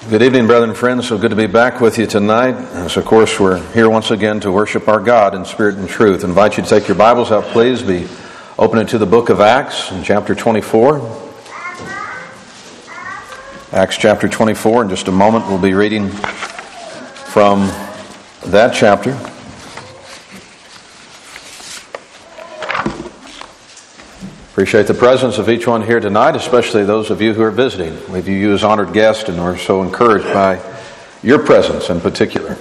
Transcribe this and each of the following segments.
Good evening, brethren and friends. So good to be back with you tonight. As of course, we're here once again to worship our God in spirit and truth. I invite you to take your Bibles out, please. Be open to the book of Acts in chapter 24. Acts chapter 24. In just a moment, we'll be reading from that chapter. Appreciate the presence of each one here tonight, especially those of you who are visiting. We view you as honored guests and are so encouraged by your presence in particular.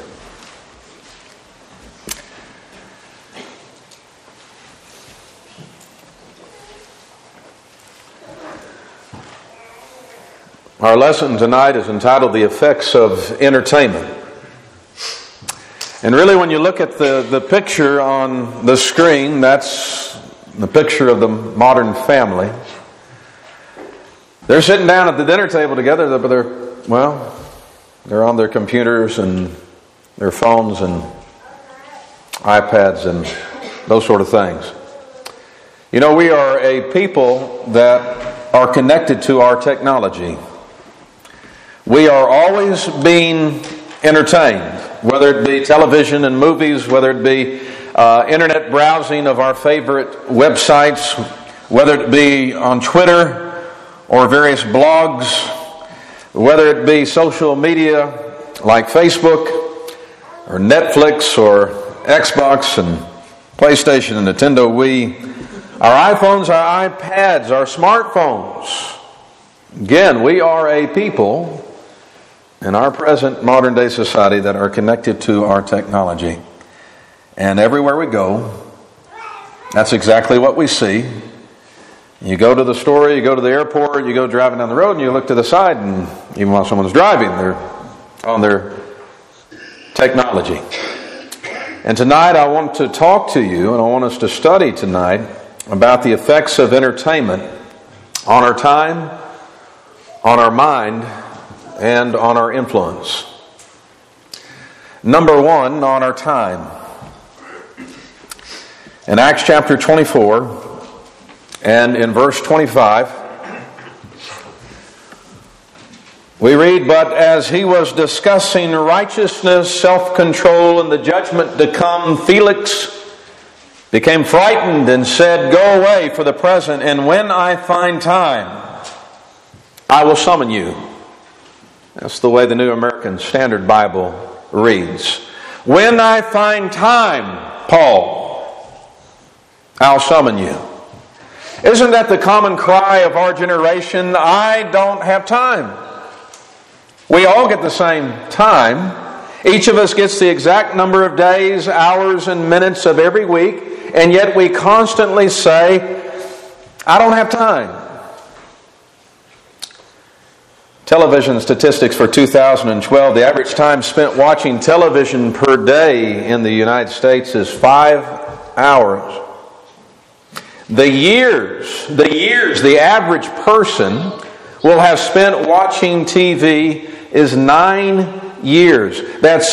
Our lesson tonight is entitled The Effects of Entertainment. And really when you look at the picture on the screen, that's the picture of the modern family. They're sitting down at the dinner table together, but they're on their computers and their phones and iPads and those sort of things. You know, we are a people that are connected to our technology. We are always being entertained, whether it be television and movies, whether it be internet browsing of our favorite websites, whether it be on Twitter or various blogs, whether it be social media like Facebook or Netflix or Xbox and PlayStation and Nintendo Wii, our iPhones, our iPads, our smartphones. Again, we are a people in our present modern day society that are connected to our technology. And everywhere we go, that's exactly what we see. You go to the store, you go to the airport, you go driving down the road, and you look to the side, and even while someone's driving, they're on their technology. And tonight I want to talk to you, and I want us to study tonight about the effects of entertainment on our time, on our mind, and on our influence. Number one, on our time. In Acts chapter 24 and in verse 25, we read, "But as he was discussing righteousness, self-control, and the judgment to come, Felix became frightened and said, 'Go away for the present, and when I find time, I will summon you.'" That's the way the New American Standard Bible reads. "When I find time, Paul, I'll summon you." Isn't that the common cry of our generation? I don't have time. We all get the same time. Each of us gets the exact number of days, hours, and minutes of every week, and yet we constantly say, I don't have time. Television statistics for 2012, the average time spent watching television per day in the United States is 5 hours. The years the average person will have spent watching TV is 9 years. That's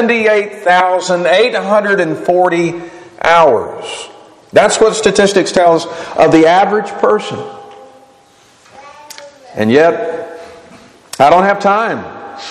78,840 hours. That's what statistics tell us of the average person. And yet, I don't have time.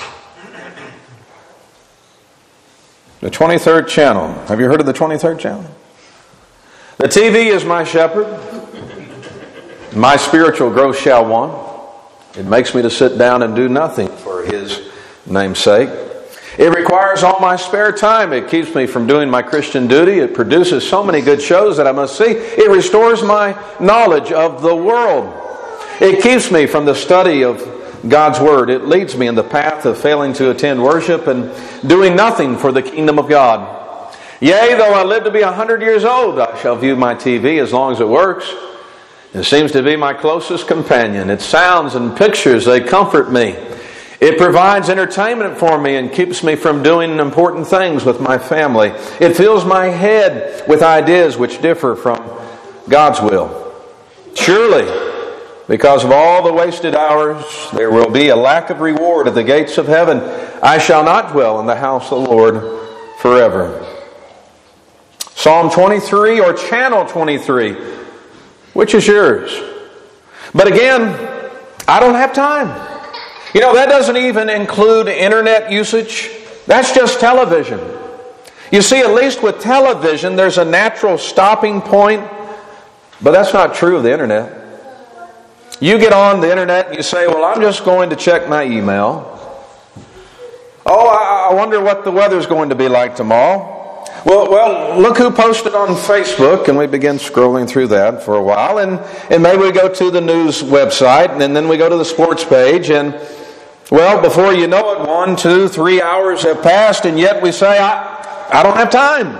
The 23rd channel. Have you heard of the 23rd channel? The TV is my shepherd. My spiritual growth shall want. It makes me to sit down and do nothing for His name's sake. It requires all my spare time. It keeps me from doing my Christian duty. It produces so many good shows that I must see. It restores my knowledge of the world. It keeps me from the study of God's Word. It leads me in the path of failing to attend worship and doing nothing for the kingdom of God. Yea, though I live to be 100 years old, I shall view my TV as long as it works. It seems to be my closest companion. Its sounds and pictures, they comfort me. It provides entertainment for me and keeps me from doing important things with my family. It fills my head with ideas which differ from God's will. Surely, because of all the wasted hours, there will be a lack of reward at the gates of heaven. I shall not dwell in the house of the Lord forever. Psalm 23 or Channel 23, which is yours? But again, I don't have time. You know, that doesn't even include internet usage. That's just television. You see, at least with television, there's a natural stopping point, but that's not true of the internet. You get on the internet and you say, well, I'm just going to check my email. Oh, I wonder what the weather's going to be like tomorrow. Well, look who posted on Facebook, and we begin scrolling through that for a while, and maybe we go to the news website, and then we go to the sports page, and well, before you know it, 1, 2, 3 hours have passed, and yet we say, I don't have time.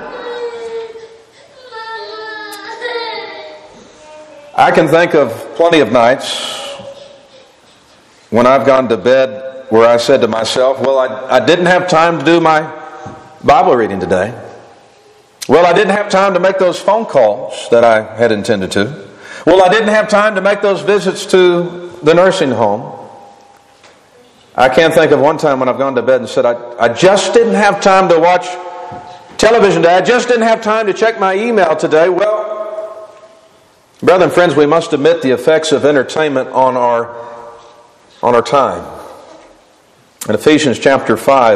I can think of plenty of nights when I've gone to bed where I said to myself, well, I didn't have time to do my Bible reading today. Well, I didn't have time to make those phone calls that I had intended to. Well, I didn't have time to make those visits to the nursing home. I can't think of one time when I've gone to bed and said, I just didn't have time to watch television today. I just didn't have time to check my email today. Well, brothers and friends, we must admit the effects of entertainment on our time. In Ephesians chapter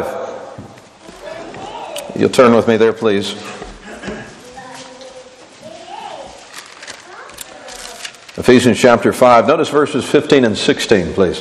5, you'll turn with me there, please. Ephesians chapter 5. Notice verses 15 and 16, please.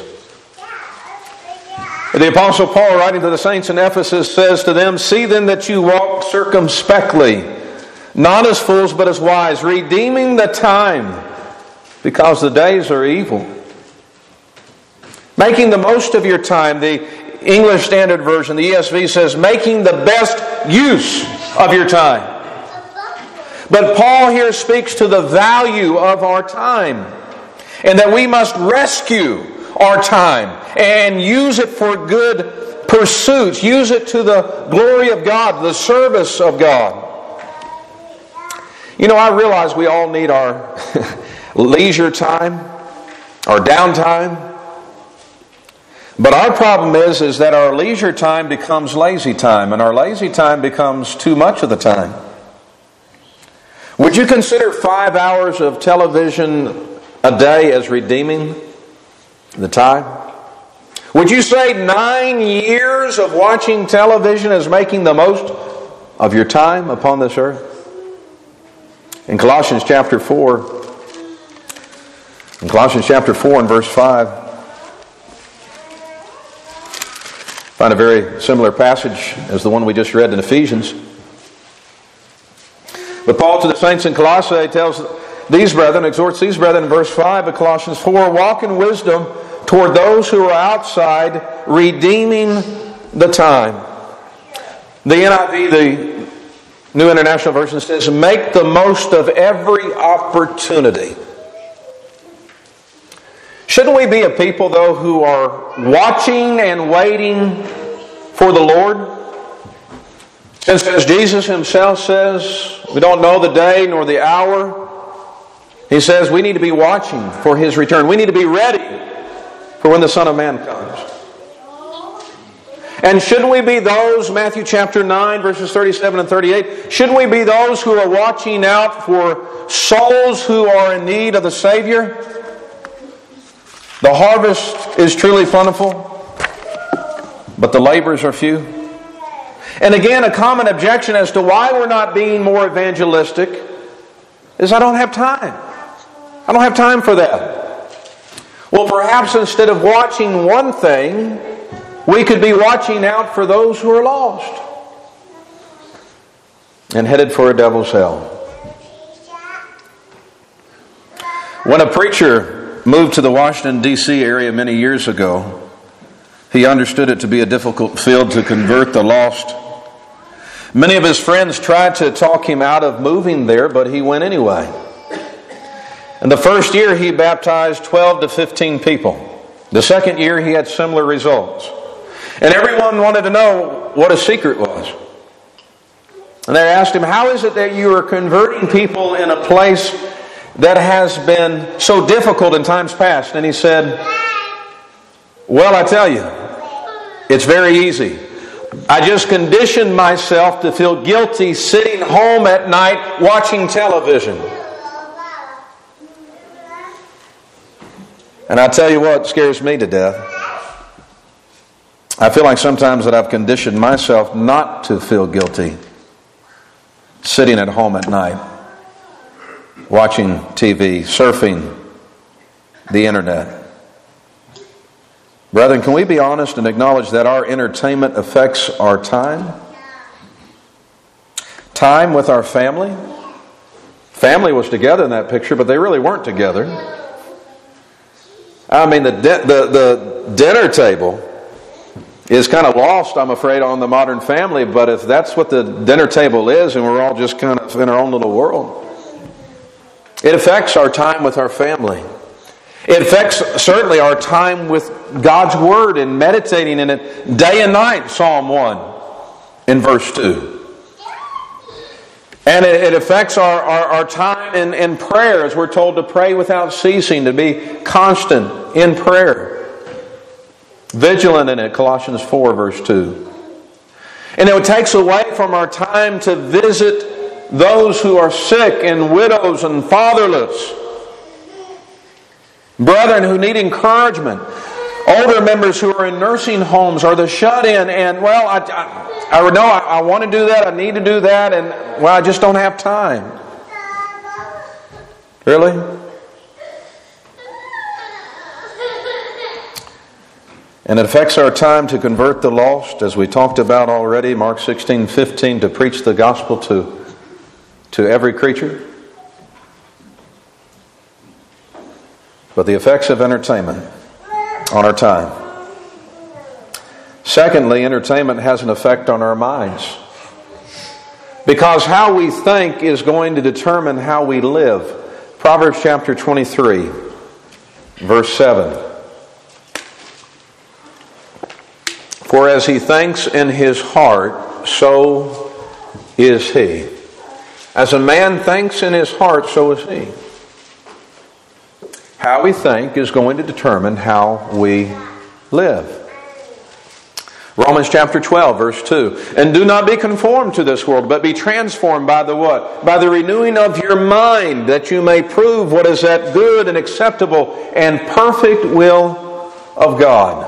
The Apostle Paul, writing to the saints in Ephesus, says to them, see then that you walk circumspectly, not as fools but as wise, redeeming the time, because the days are evil. Making the most of your time. The English Standard Version, the ESV, says, making the best use of your time. But Paul here speaks to the value of our time, and that we must rescue our time and use it for good pursuits. Use it to the glory of God, the service of God. You know, I realize we all need our leisure time, our downtime. But our problem is that our leisure time becomes lazy time, and our lazy time becomes too much of the time. Would you consider 5 hours of television a day as redeeming the time? Would you say 9 years of watching television as making the most of your time upon this earth? In Colossians chapter 4 and verse 5, find a very similar passage as the one we just read in Ephesians. But Paul to the saints in Colossae tells these brethren, exhorts these brethren in verse 5 of Colossians 4, walk in wisdom toward those who are outside, redeeming the time. The NIV, the New International Version, says, make the most of every opportunity. Shouldn't we be a people, though, who are watching and waiting for the Lord? Since, as Jesus himself says, we don't know the day nor the hour. He says we need to be watching for His return. We need to be ready for when the Son of Man comes. And shouldn't we be those, Matthew chapter 9, verses 37 and 38, shouldn't we be those who are watching out for souls who are in need of the Savior? The harvest is truly plentiful, but the laborers are few. And again, a common objection as to why we're not being more evangelistic is I don't have time. I don't have time for that. Well, perhaps instead of watching one thing, we could be watching out for those who are lost and headed for a devil's hell. When a preacher moved to the Washington, D.C. area many years ago, he understood it to be a difficult field to convert the lost. Many of his friends tried to talk him out of moving there, but he went anyway. In the first year, he baptized 12 to 15 people. The second year, he had similar results. And everyone wanted to know what his secret was. And they asked him, how is it that you are converting people in a place that has been so difficult in times past? And he said, well, I tell you, it's very easy. I just conditioned myself to feel guilty sitting home at night watching television. And I tell you what scares me to death. I feel like sometimes that I've conditioned myself not to feel guilty sitting at home at night, watching TV, surfing the internet. Brethren, can we be honest and acknowledge that our entertainment affects our time? Time with our family? Family was together in that picture, but they really weren't together. I mean, the dinner table is kind of lost, I'm afraid, on the modern family, but if that's what the dinner table is and we're all just kind of in our own little world, it affects our time with our family. It affects certainly our time with God's Word and meditating in it day and night, Psalm 1 in verse 2. And it affects our time in prayer, as we're told to pray without ceasing, to be constant in prayer. Vigilant in it, Colossians 4 verse 2. And it takes away from our time to visit those who are sick and widows and fatherless. Brethren who need encouragement. Older members who are in nursing homes or the shut-in, and well, I want to do that, I need to do that, and well, I just don't have time. Really? And it affects our time to convert the lost, as we talked about already, Mark 16:15, to preach the gospel to every creature. But the effects of entertainment on our time. Secondly, entertainment has an effect on our minds. Because how we think is going to determine how we live. Proverbs chapter 23, verse 7. For as he thinks in his heart, so is he. As a man thinks in his heart, so is he. How we think is going to determine how we live. Romans chapter 12, verse 2. And do not be conformed to this world, but be transformed by the what? By the renewing of your mind, that you may prove what is that good and acceptable and perfect will of God.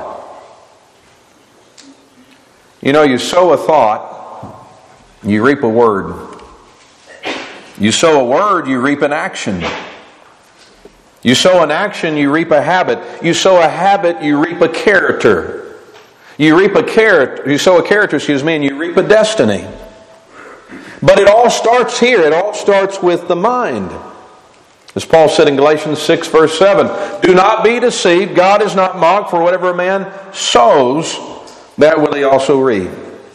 You know, you sow a thought, you reap a word. You sow a word, you reap an action. You sow an action, you reap a habit. You sow a habit, you reap a character. You sow a character, and you reap a destiny. But it all starts here. It all starts with the mind. As Paul said in Galatians 6, verse 7, do not be deceived. God is not mocked, for whatever a man sows, that will he also reap.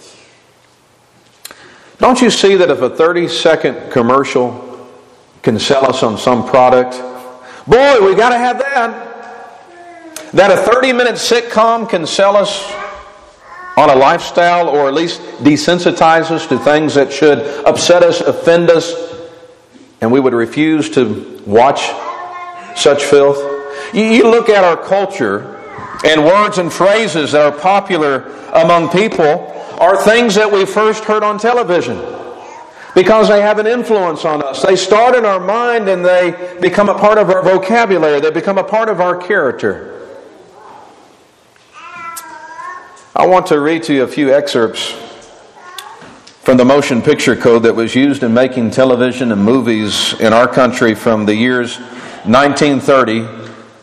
Don't you see that if a 30-second commercial can sell us on some product, boy, we got to have that. That a 30-minute sitcom can sell us on a lifestyle, or at least desensitize us to things that should upset us, offend us, and we would refuse to watch such filth. You look at our culture, and words and phrases that are popular among people are things that we first heard on television, because they have an influence on us. They start in our mind and they become a part of our vocabulary. They become a part of our character. I want to read to you a few excerpts from the motion picture code that was used in making television and movies in our country from the years 1930 to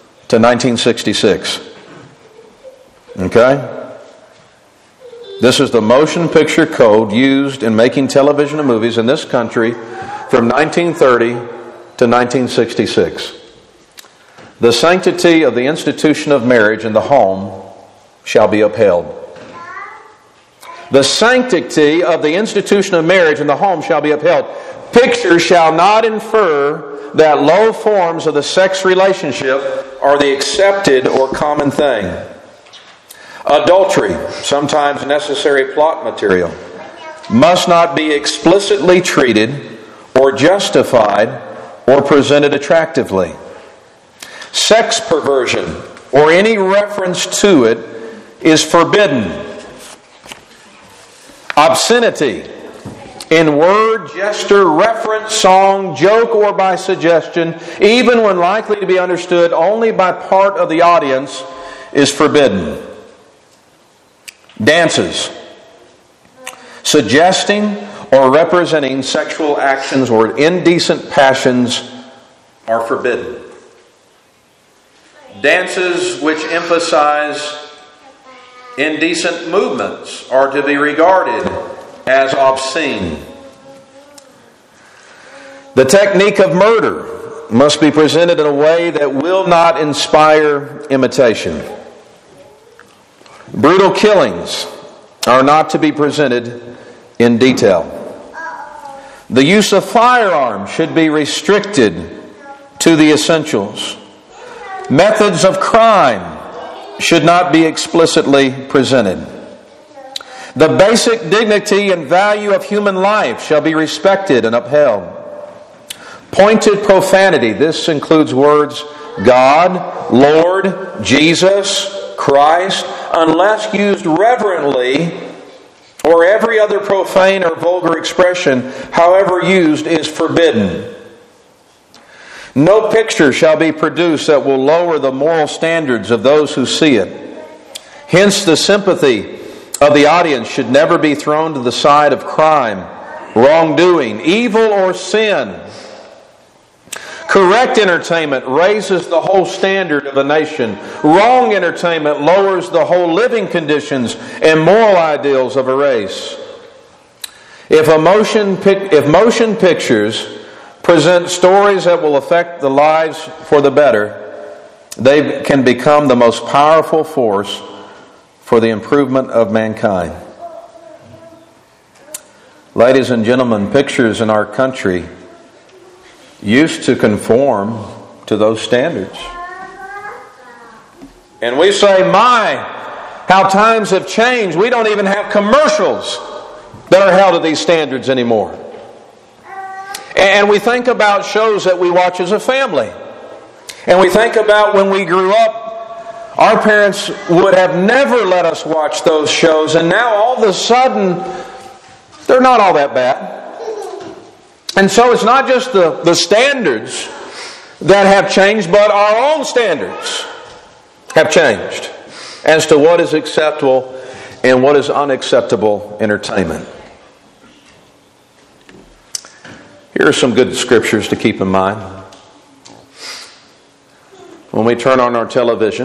1966. Okay? This is the motion picture code used in making television and movies in this country from 1930 to 1966. The sanctity of the institution of marriage in the home shall be upheld. The sanctity of the institution of marriage in the home shall be upheld. Pictures shall not infer that low forms of the sex relationship are the accepted or common thing. Adultery, sometimes necessary plot material, must not be explicitly treated or justified or presented attractively. Sex perversion or any reference to it is forbidden. Obscenity in word, gesture, reference, song, joke, or by suggestion, even when likely to be understood only by part of the audience, is forbidden. Dances suggesting or representing sexual actions or indecent passions are forbidden. Dances which emphasize indecent movements are to be regarded as obscene. The technique of murder must be presented in a way that will not inspire imitation. Brutal killings are not to be presented in detail. The use of firearms should be restricted to the essentials. Methods of crime should not be explicitly presented. The basic dignity and value of human life shall be respected and upheld. Pointed profanity, this includes words God, Lord, Jesus, Christ, unless used reverently, or every other profane or vulgar expression, however used, is forbidden. No picture shall be produced that will lower the moral standards of those who see it. Hence, the sympathy of the audience should never be thrown to the side of crime, wrongdoing, evil, or sin. Correct entertainment raises the whole standard of a nation. Wrong entertainment lowers the whole living conditions and moral ideals of a race. If motion pictures present stories that will affect the lives for the better, they can become the most powerful force for the improvement of mankind. Ladies and gentlemen, pictures in our country used to conform to those standards. And we say, my, how times have changed. We don't even have commercials that are held to these standards anymore. And we think about shows that we watch as a family. And we think about when we grew up, our parents would have never let us watch those shows. And now all of a sudden, they're not all that bad. And so it's not just the standards that have changed, but our own standards have changed as to what is acceptable and what is unacceptable entertainment. Here are some good scriptures to keep in mind. When we turn on our television,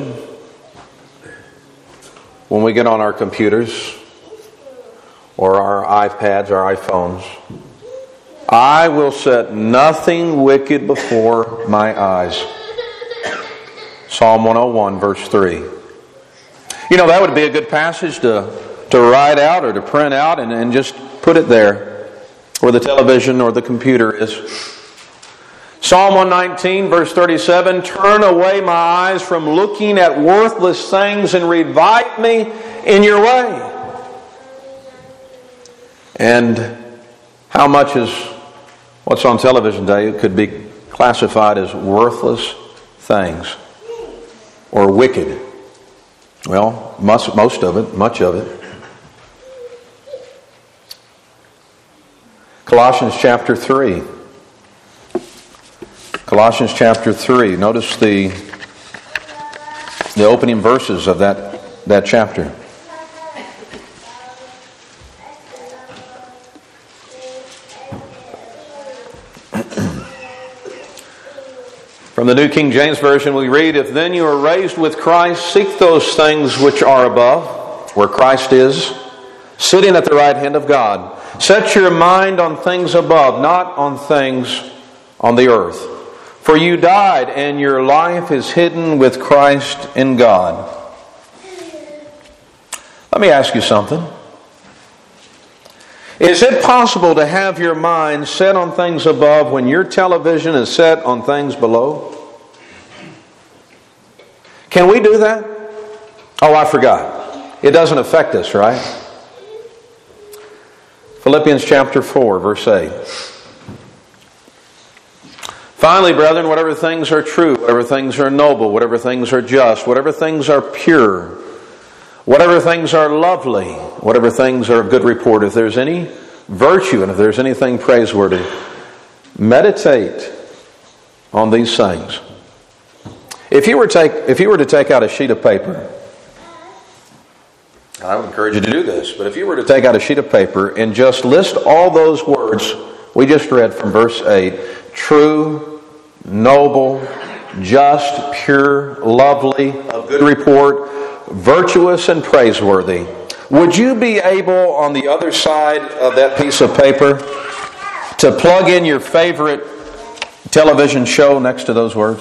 when we get on our computers or our iPads, our iPhones, I will set nothing wicked before my eyes. Psalm 101, verse 3. You know, that would be a good passage to write out or to print out and just put it there where the television or the computer is. Psalm 119, verse 37, turn away my eyes from looking at worthless things and revive me in your way. And how much is what's on television today could be classified as worthless things or wicked? Well, most of it, much of it. Colossians chapter 3. Colossians chapter 3. Notice the opening verses of that chapter. From the New King James Version we read, if then you are raised with Christ, seek those things which are above, where Christ is, sitting at the right hand of God. Set your mind on things above, not on things on the earth. For you died, and your life is hidden with Christ in God. Let me ask you something. Is it possible to have your mind set on things above when your television is set on things below? Can we do that? Oh, I forgot. It doesn't affect us, right? Philippians chapter 4, verse 8. Finally, brethren, whatever things are true, whatever things are noble, whatever things are just, whatever things are pure, whatever things are lovely, whatever things are of good report, if there's any virtue and if there's anything praiseworthy, meditate on these things. If you were to take out a sheet of paper, I would encourage you to do this, but if you were to take out a sheet of paper and just list all those words we just read from verse 8, true, noble, just, pure, lovely, of good report, virtuous, and praiseworthy, would you be able, on the other side of that piece of paper, to plug in your favorite television show next to those words?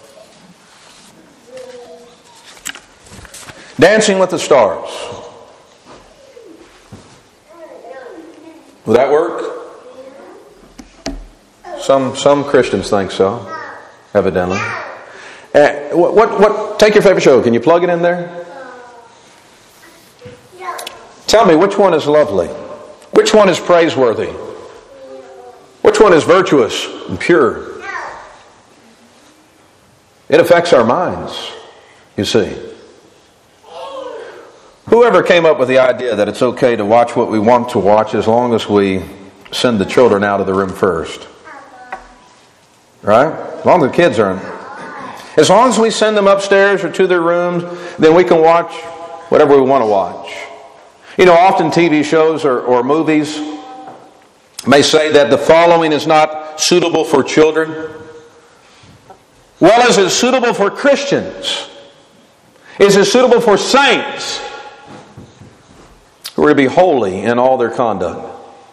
Dancing with the Stars. Will that work? Some Christians think so, evidently. Take your favorite show. Can you plug it in there? Tell me, which one is lovely? Which one is praiseworthy? Which one is virtuous and pure? It affects our minds, you see. Whoever came up with the idea that it's okay to watch what we want to watch as long as we send the children out of the room first? Right? As long as the kids aren't. As long as we send them upstairs or to their rooms, then we can watch whatever we want to watch. You know, often TV shows or movies may say that the following is not suitable for children. Well, is it suitable for Christians? Is it suitable for saints who are to be holy in all their conduct?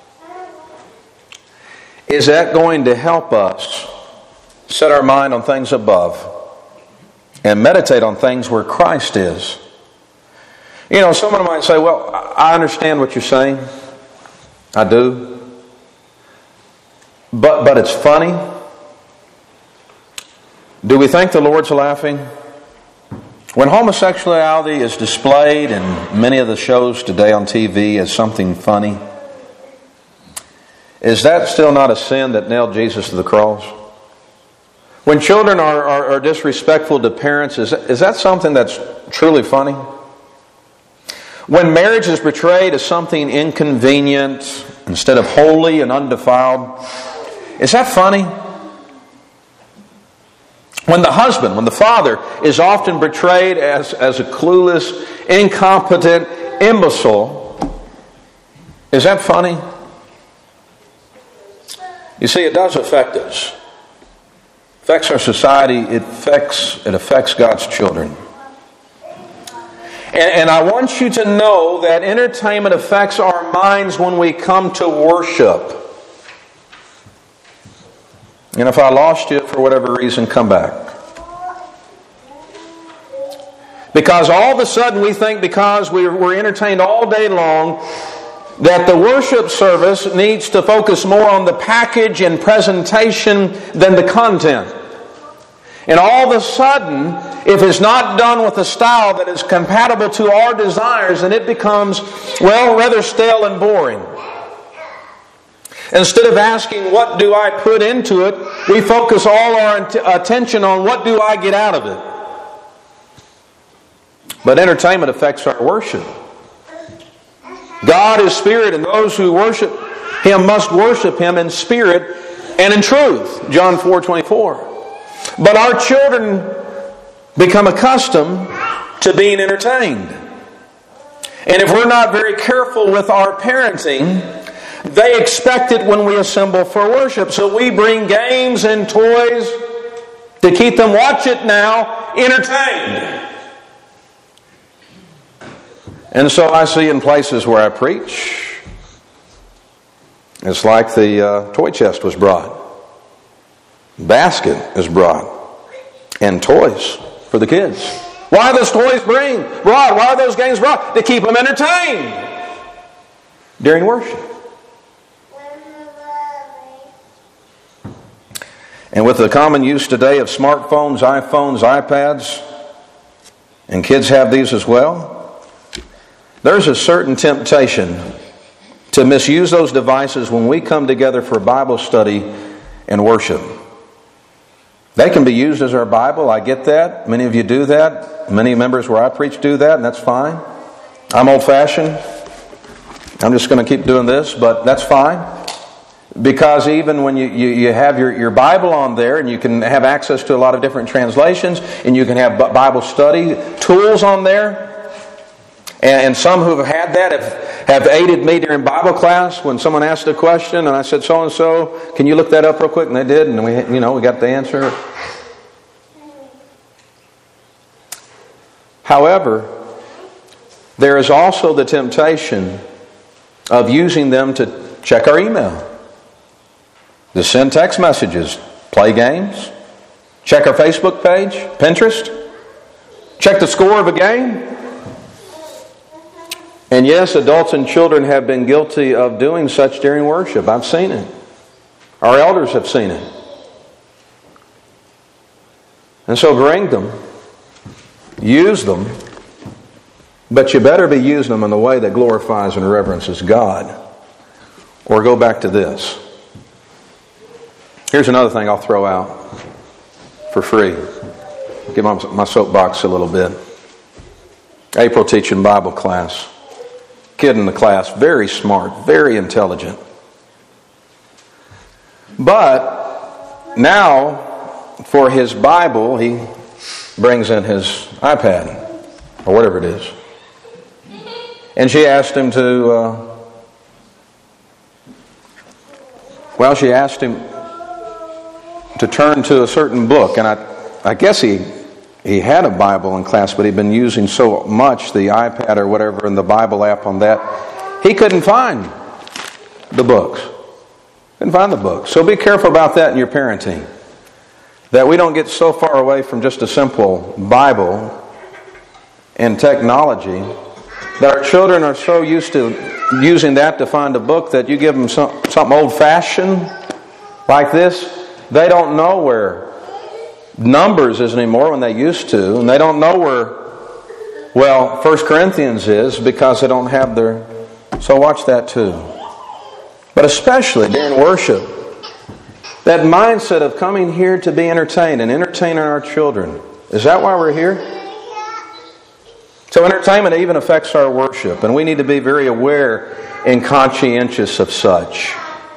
Is that going to help us set our mind on things above and meditate on things where Christ is? You know, someone might say, well, I understand what you're saying. I do. But it's funny. Do we think the Lord's laughing? When homosexuality is displayed in many of the shows today on TV as something funny, is that still not a sin that nailed Jesus to the cross? When children are disrespectful to parents, is that something that's truly funny? When marriage is portrayed as something inconvenient instead of holy and undefiled, is that funny? When the husband, when the father is often portrayed as a clueless, incompetent imbecile, is that funny? You see, it does affect us. It affects our society. It affects God's children. And I want you to know that entertainment affects our minds when we come to worship. And if I lost you for whatever reason, come back. Because all of a sudden we think because we're entertained all day long that the worship service needs to focus more on the package and presentation than the content. And all of a sudden, if it's not done with a style that is compatible to our desires, then it becomes, well, rather stale and boring. Instead of asking, what do I put into it, we focus all our attention on what do I get out of it. But entertainment affects our worship. God is spirit, and those who worship Him must worship Him in spirit and in truth. John 4:24. But our children become accustomed to being entertained. And if we're not very careful with our parenting, they expect it when we assemble for worship. So we bring games and toys to keep them, watch it now, entertained. And so I see in places where I preach, it's like the toy chest was brought. Basket is brought. And toys for the kids. Why are those toys brought? Why are those games brought? To keep them entertained during worship. And with the common use today of smartphones, iPhones, iPads, and kids have these as well, there's a certain temptation to misuse those devices when we come together for Bible study and worship. They can be used as our Bible. I get that. Many of you do that. Many members where I preach do that, and that's fine. I'm old-fashioned. I'm just going to keep doing this, but that's fine. Because even when you have your Bible on there, and you can have access to a lot of different translations, and you can have Bible study tools on there, And some who have had that have aided me during Bible class when someone asked a question and I said, so-and-so, can you look that up real quick? And they did, and we got the answer. However, there is also the temptation of using them to check our email, to send text messages, play games, check our Facebook page, Pinterest, check the score of a game. And yes, adults and children have been guilty of doing such during worship. I've seen it. Our elders have seen it. And so bring them, use them, but you better be using them in the way that glorifies and reverences God. Or go back to this. Here's another thing I'll throw out for free. Give my soapbox a little bit. April teaching Bible class. Kid in the class, very smart, very intelligent. But now, for his Bible, he brings in his iPad, or whatever it is. And she asked him to, she asked him to turn to a certain book. And I guess he had a Bible in class, but he'd been using so much the iPad or whatever and the Bible app on that, he couldn't find the books. Couldn't find the books. So be careful about that in your parenting. That we don't get so far away from just a simple Bible and technology that our children are so used to using that to find a book that you give them something old-fashioned like this, they don't know where Numbers is anymore when they used to, and they don't know where, 1 Corinthians is because they don't have their... So watch that too. But especially during worship, that mindset of coming here to be entertained and entertaining our children. Is that why we're here? So entertainment even affects our worship, and we need to be very aware and conscientious of such.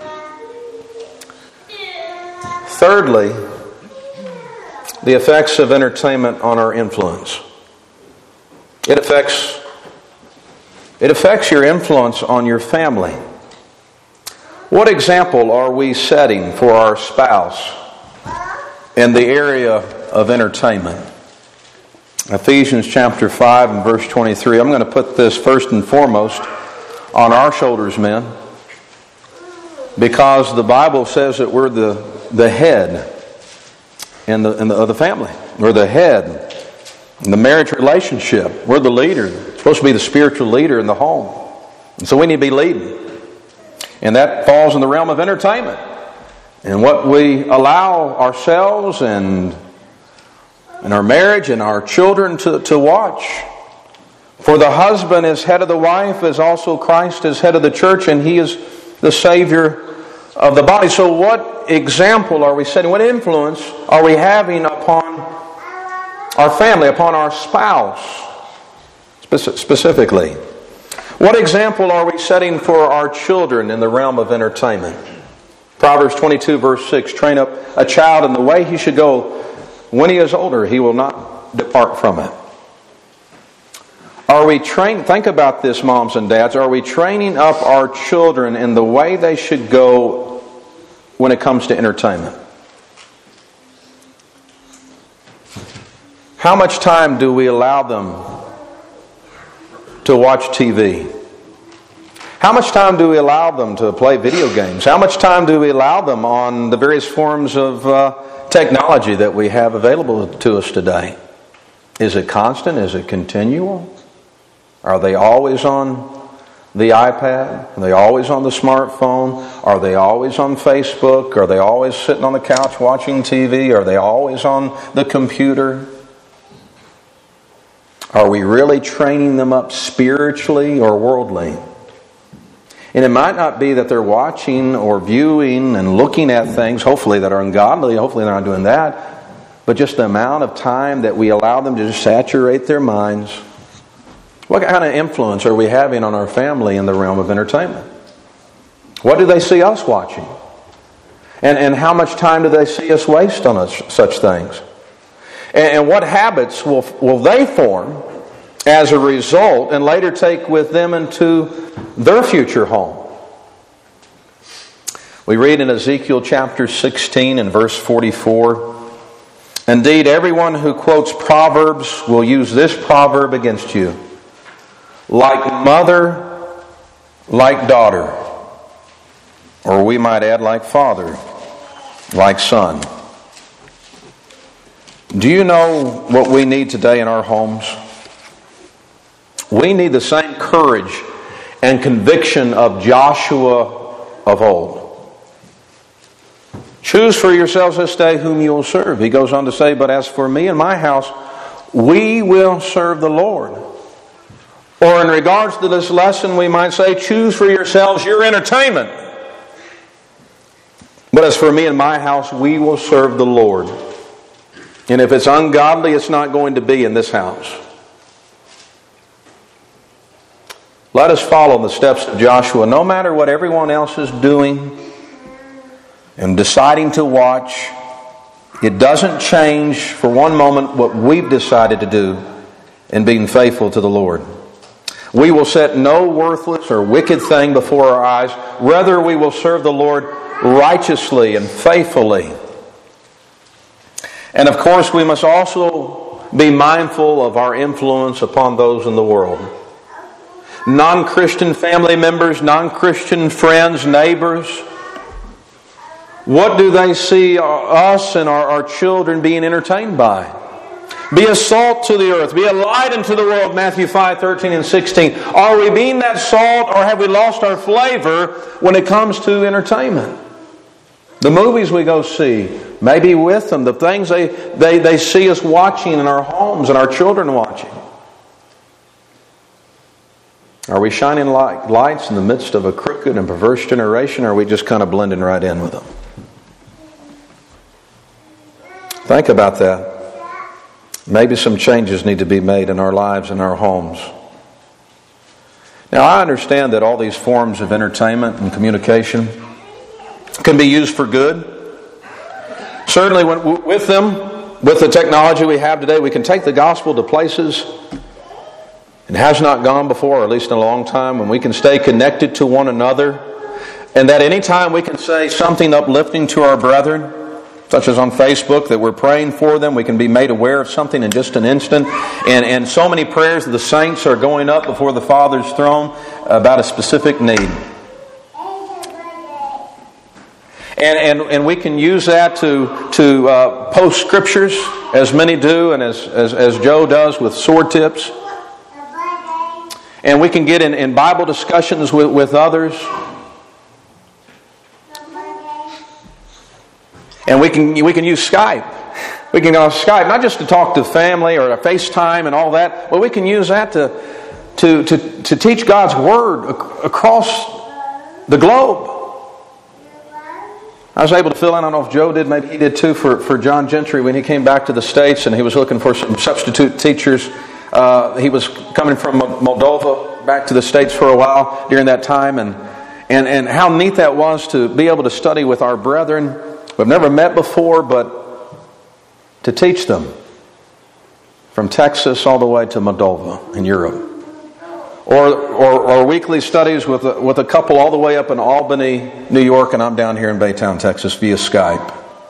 Thirdly, the effects of entertainment on our influence. It affects your influence on your family. What example are we setting for our spouse in the area of entertainment? Ephesians chapter 5 and verse 23. I'm going to put this first and foremost on our shoulders, men, because the Bible says that we're the head of the family. We're the head in the marriage relationship. We're the leader. We're supposed to be the spiritual leader in the home. And so we need to be leading. And that falls in the realm of entertainment. And what we allow ourselves and our marriage and our children to watch. For the husband is head of the wife, as also Christ is head of the church, and He is the Savior of the body. So what example are we setting? What influence are we having upon our family, upon our spouse specifically? What example are we setting for our children in the realm of entertainment? Proverbs 22 verse 6, train up a child in the way he should go. When he is older, he will not depart from it. Are we trained? Think about this, moms and dads. Are we training up our children in the way they should go when it comes to entertainment? How much time do we allow them to watch TV? How much time do we allow them to play video games? How much time do we allow them on the various forms of technology that we have available to us today? Is it constant? Is it continual? Are they always on the iPad? Are they always on the smartphone? Are they always on Facebook? Are they always sitting on the couch watching TV? Are they always on the computer? Are we really training them up spiritually or worldly? And it might not be that they're watching or viewing and looking at things, hopefully, that are ungodly. Hopefully they're not doing that. But just the amount of time that we allow them to just saturate their minds. What kind of influence are we having on our family in the realm of entertainment? What do they see us watching? And how much time do they see us waste on such things? And what habits will they form as a result and later take with them into their future home. We read in Ezekiel chapter 16 and verse 44, "Indeed, everyone who quotes Proverbs will use this proverb against you. Like mother, like daughter." Or we might add, like father, like son. Do you know what we need today in our homes? We need the same courage and conviction of Joshua of old. "Choose for yourselves this day whom you will serve." He goes on to say, "But as for me and my house, we will serve the Lord." Or in regards to this lesson, we might say, "Choose for yourselves your entertainment. But as for me and my house, we will serve the Lord." And if it's ungodly, it's not going to be in this house. Let us follow in the steps of Joshua, no matter what everyone else is doing and deciding to watch. It doesn't change for one moment what we've decided to do in being faithful to the Lord. We will set no worthless or wicked thing before our eyes. Rather, we will serve the Lord righteously and faithfully. And of course, we must also be mindful of our influence upon those in the world. Non-Christian family members, non-Christian friends, neighbors. What do they see us and our children being entertained by? Be a salt to the earth. Be a light into the world, Matthew 5:13 and 16. Are we being that salt, or have we lost our flavor when it comes to entertainment? The movies we go see, maybe with them, the things they see us watching in our homes and our children watching. Are we shining lights in the midst of a crooked and perverse generation, or are we just kind of blending right in with them? Think about that. Maybe some changes need to be made in our lives and our homes. Now, I understand that all these forms of entertainment and communication can be used for good. Certainly with the technology we have today, we can take the gospel to places it has not gone before, or at least in a long time, when we can stay connected to one another, and that any time we can say something uplifting to our brethren, such as on Facebook, that we're praying for them. We can be made aware of something in just an instant. And so many prayers of the saints are going up before the Father's throne about a specific need. And we can use that to post scriptures, as many do, and as Joe does with sword tips. And we can get in Bible discussions with others. And we can use Skype. We can go on Skype, not just to talk to family or to FaceTime and all that, but we can use that to teach God's Word across the globe. I was able to fill in, I don't know if Joe did, maybe he did too, for John Gentry when he came back to the States and he was looking for some substitute teachers. He was coming from Moldova back to the States for a while during that time, and how neat that was to be able to study with our brethren we've never met before, but to teach them from Texas all the way to Moldova in Europe. Or weekly studies with a couple all the way up in Albany, New York, and I'm down here in Baytown, Texas via Skype.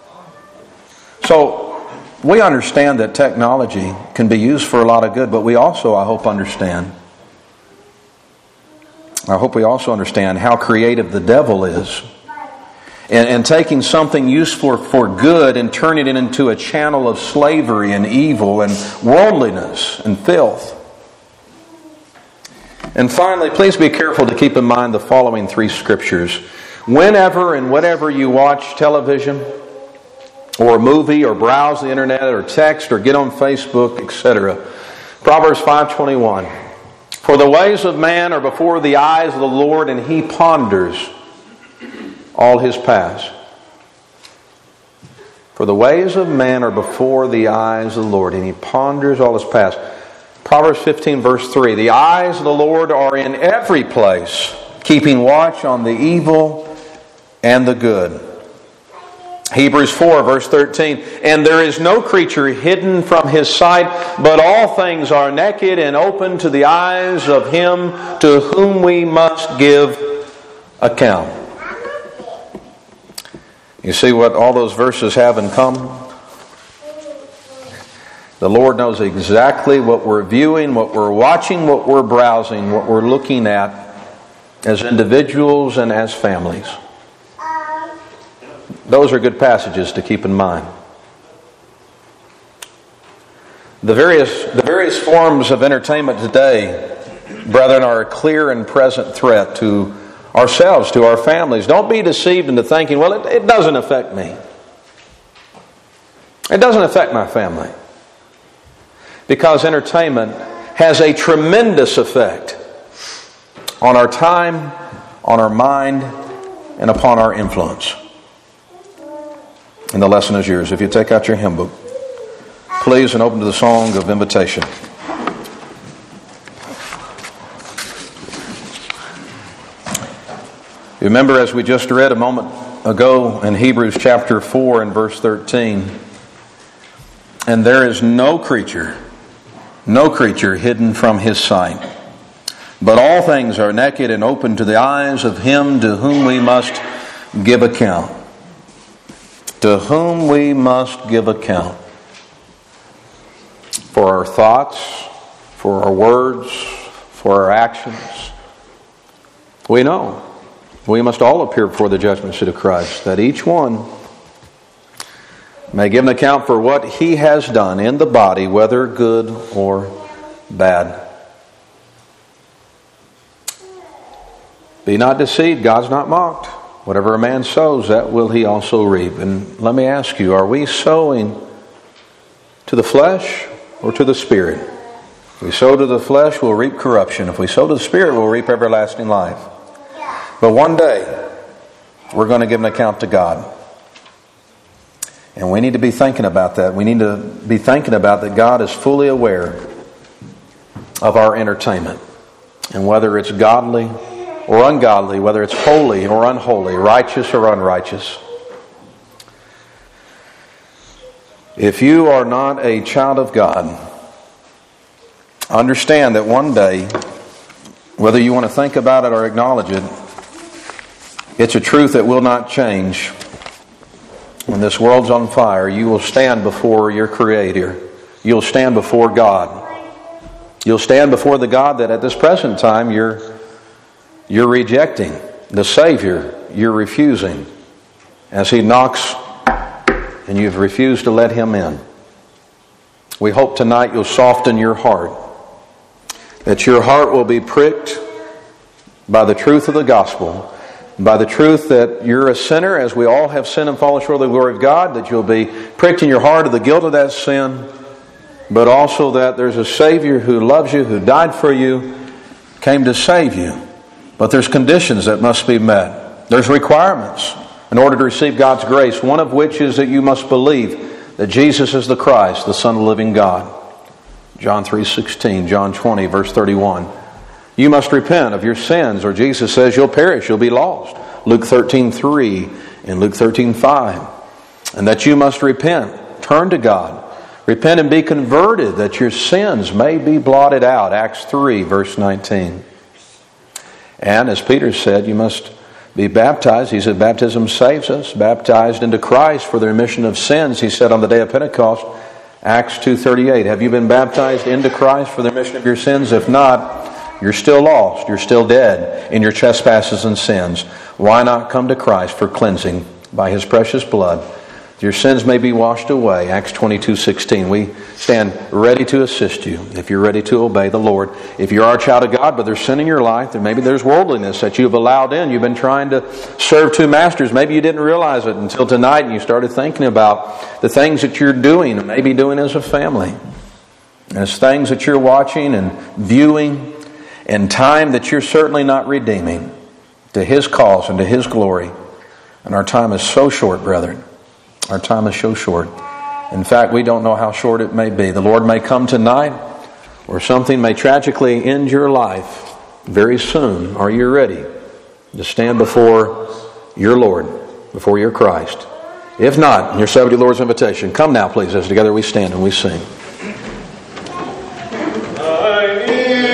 So we understand that technology can be used for a lot of good, but we also, I hope we also understand how creative the devil is. And taking something useful for good and turning it into a channel of slavery and evil and worldliness and filth. And finally, please be careful to keep in mind the following three scriptures. Whenever and whatever you watch television or a movie or browse the internet or text or get on Facebook, etc. Proverbs 5:21. For the ways of man are before the eyes of the Lord, and He ponders all His paths. For the ways of man are before the eyes of the Lord, and He ponders all His paths. Proverbs 15 verse 3. The eyes of the Lord are in every place, keeping watch on the evil and the good. Hebrews 4, verse 13, "And there is no creature hidden from His sight, but all things are naked and open to the eyes of Him to whom we must give account." You see what all those verses have in common? The Lord knows exactly what we're viewing, what we're watching, what we're browsing, what we're looking at as individuals and as families. Those are good passages to keep in mind. The various forms of entertainment today, brethren, are a clear and present threat to ourselves, to our families. Don't be deceived into thinking, well, it doesn't affect me. It doesn't affect my family. Because entertainment has a tremendous effect on our time, on our mind, and upon our influence. And the lesson is yours. If you take out your hymn book, please, and open to the song of invitation. Remember, as we just read a moment ago in Hebrews chapter 4 and verse 13, "And there is no creature hidden from His sight, but all things are naked and open to the eyes of Him to whom we must give account." To whom we must give account for our thoughts, for our words, for our actions. We know we must all appear before the judgment seat of Christ, that each one may give an account for what he has done in the body, whether good or bad. Be not deceived, God's not mocked. Whatever a man sows, that will he also reap. And let me ask you, are we sowing to the flesh or to the Spirit? If we sow to the flesh, we'll reap corruption. If we sow to the Spirit, we'll reap everlasting life. But one day, we're going to give an account to God. And we need to be thinking about that. We need to be thinking about that God is fully aware of our entertainment. And whether it's godly or ungodly, whether it's holy or unholy, righteous or unrighteous. If you are not a child of God, understand that one day, whether you want to think about it or acknowledge it, it's a truth that will not change. When this world's on fire, you will stand before your Creator. You'll stand before God. You'll stand before the God that at this present time you're rejecting. The Savior you're refusing as He knocks and you've refused to let Him in. We hope tonight you'll soften your heart, that your heart will be pricked by the truth of the gospel, by the truth that you're a sinner, as we all have sinned and fallen short of the glory of God, that you'll be pricked in your heart of the guilt of that sin, but also that there's a Savior who loves you, who died for you, came to save you. But there's conditions that must be met. There's requirements in order to receive God's grace, one of which is that you must believe that Jesus is the Christ, the Son of the living God. John 3:16, John 20, verse 31. You must repent of your sins, or Jesus says you'll perish, you'll be lost. Luke 13:3 and Luke 13:5. And that you must repent, turn to God, repent and be converted, that your sins may be blotted out. Acts 3, verse 19. And as Peter said, you must be baptized. He said baptism saves us. Baptized into Christ for the remission of sins, he said on the day of Pentecost, Acts 2:38. Have you been baptized into Christ for the remission of your sins? If not, you're still lost. You're still dead in your trespasses and sins. Why not come to Christ for cleansing by His precious blood? Your sins may be washed away. Acts 22:16. We stand ready to assist you if you're ready to obey the Lord. If you are a child of God, but there's sin in your life, and maybe there's worldliness that you've allowed in. You've been trying to serve two masters. Maybe you didn't realize it until tonight, and you started thinking about the things that you're doing and maybe doing as a family. And it's things that you're watching and viewing in time that you're certainly not redeeming to His cause and to His glory. And our time is so short, brethren. Our time is so short. In fact, we don't know how short it may be. The Lord may come tonight, or something may tragically end your life very soon. Are you ready to stand before your Lord, before your Christ? If not, you're subject to the Lord's invitation. Come now, please, as together we stand and we sing. I need